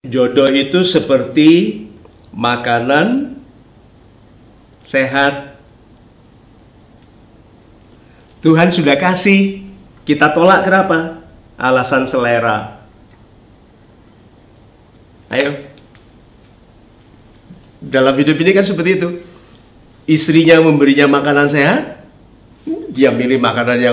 Jodoh itu seperti makanan sehat. Tuhan sudah kasih, kita tolak kenapa? Alasan selera. Ayo. Dalam hidup ini kan seperti itu. Istrinya memberinya makanan sehat, dia milih makanan yang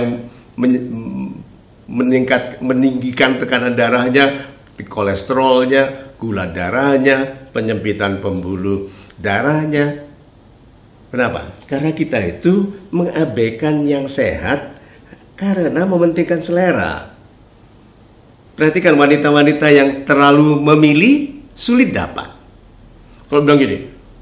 meninggikan tekanan darahnya, kolesterolnya, gula darahnya, penyempitan pembuluh darahnya. Kenapa? Karena kita itu mengabaikan yang sehat karena mementingkan selera. Perhatikan wanita-wanita yang terlalu memilih, sulit dapat. Kalau bilang gini,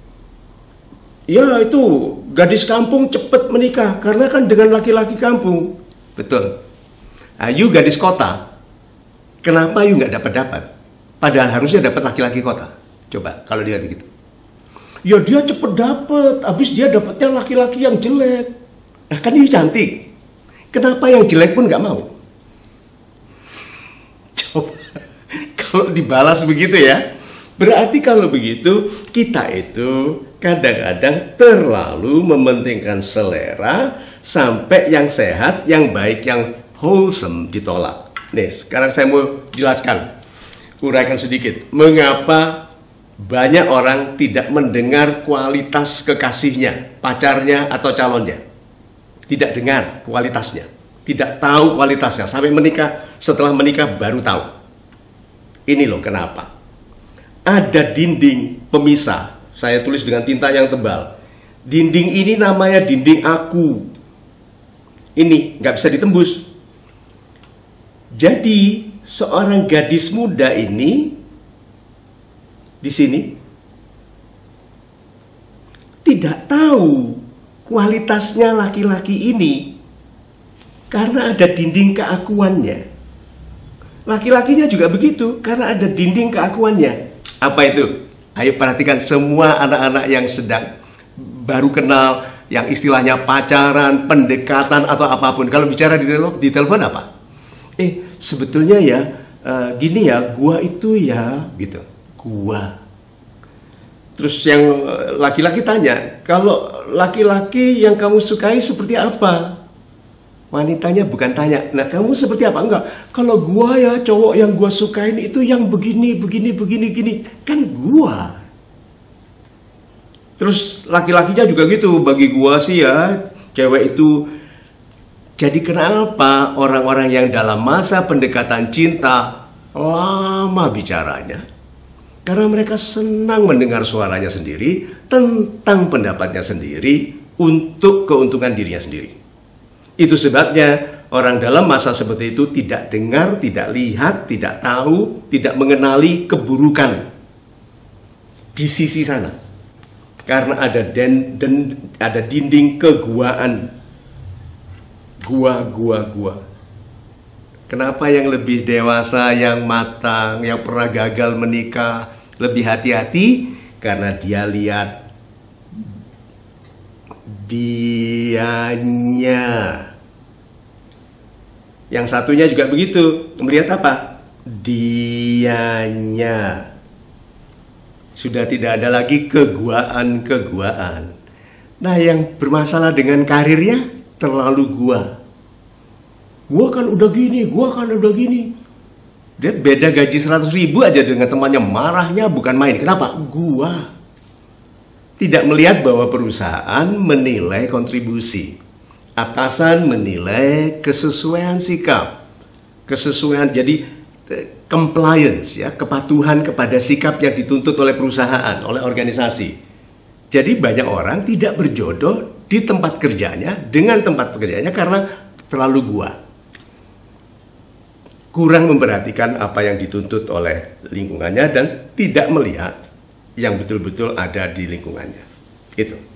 ya itu gadis kampung cepat menikah karena kan dengan laki-laki kampung. Betul. You gadis kota, kenapa you nggak dapat? Padahal harusnya dapat laki-laki kota. Coba kalau dia gitu. Ya dia cepet dapat, habis dia dapatnya laki-laki yang jelek. Nah kan ini cantik. Kenapa yang jelek pun nggak mau? Coba kalau dibalas begitu ya. Berarti kalau begitu kita itu kadang-kadang terlalu mementingkan selera sampai yang sehat, yang baik, yang wholesome ditolak. Nih, sekarang saya mau jelaskan, uraikan sedikit. Mengapa banyak orang tidak mendengar kualitas kekasihnya, pacarnya atau calonnya? Tidak dengar kualitasnya, tidak tahu kualitasnya. Sampai menikah, setelah menikah baru tahu. Ini loh kenapa. Ada dinding pemisah, saya tulis dengan tinta yang tebal. Dinding ini namanya dinding aku. Ini nggak bisa ditembus. Jadi seorang gadis muda ini di sini tidak tahu kualitasnya laki-laki ini karena ada dinding keakuannya. Laki-lakinya juga begitu karena ada dinding keakuannya. Apa itu? Ayo perhatikan semua anak-anak yang sedang baru kenal, yang istilahnya pacaran, pendekatan atau apapun. Kalau bicara di telepon apa? Sebetulnya ya gini ya, gua itu ya gitu. Gua. Terus yang laki-laki tanya, kalau laki-laki yang kamu sukai seperti apa? Wanitanya bukan tanya, nah kamu seperti apa? Enggak, kalau gua ya cowok yang gua sukain itu yang begini. Kan gua. Terus laki-lakinya juga gitu, bagi gua sih ya, cewek itu. Jadi kenapa orang-orang yang dalam masa pendekatan cinta lama bicaranya? Karena mereka senang mendengar suaranya sendiri, tentang pendapatnya sendiri, untuk keuntungan dirinya sendiri. Itu sebabnya orang dalam masa seperti itu tidak dengar, tidak lihat, tidak tahu, tidak mengenali keburukan di sisi sana. Karena ada dinding keguaan. Gua. Kenapa yang lebih dewasa, yang matang, yang pernah gagal menikah, lebih hati-hati? Karena dia lihat dianya. Yang satunya juga begitu. Melihat apa? Dianya. Sudah tidak ada lagi keguaan. Nah, yang bermasalah dengan karirnya terlalu gua. Gua kan udah gini. Dia beda gaji 100.000 aja dengan temannya, marahnya bukan main. Kenapa? Gua. Tidak melihat bahwa perusahaan menilai kontribusi, atasan menilai kesesuaian sikap, jadi compliance ya, kepatuhan kepada sikap yang dituntut oleh perusahaan, oleh organisasi. Jadi banyak orang tidak berjodoh di tempat kerjanya dengan tempat pekerjaannya karena terlalu gua. Kurang memperhatikan apa yang dituntut oleh lingkungannya dan tidak melihat yang betul-betul ada di lingkungannya. Itu.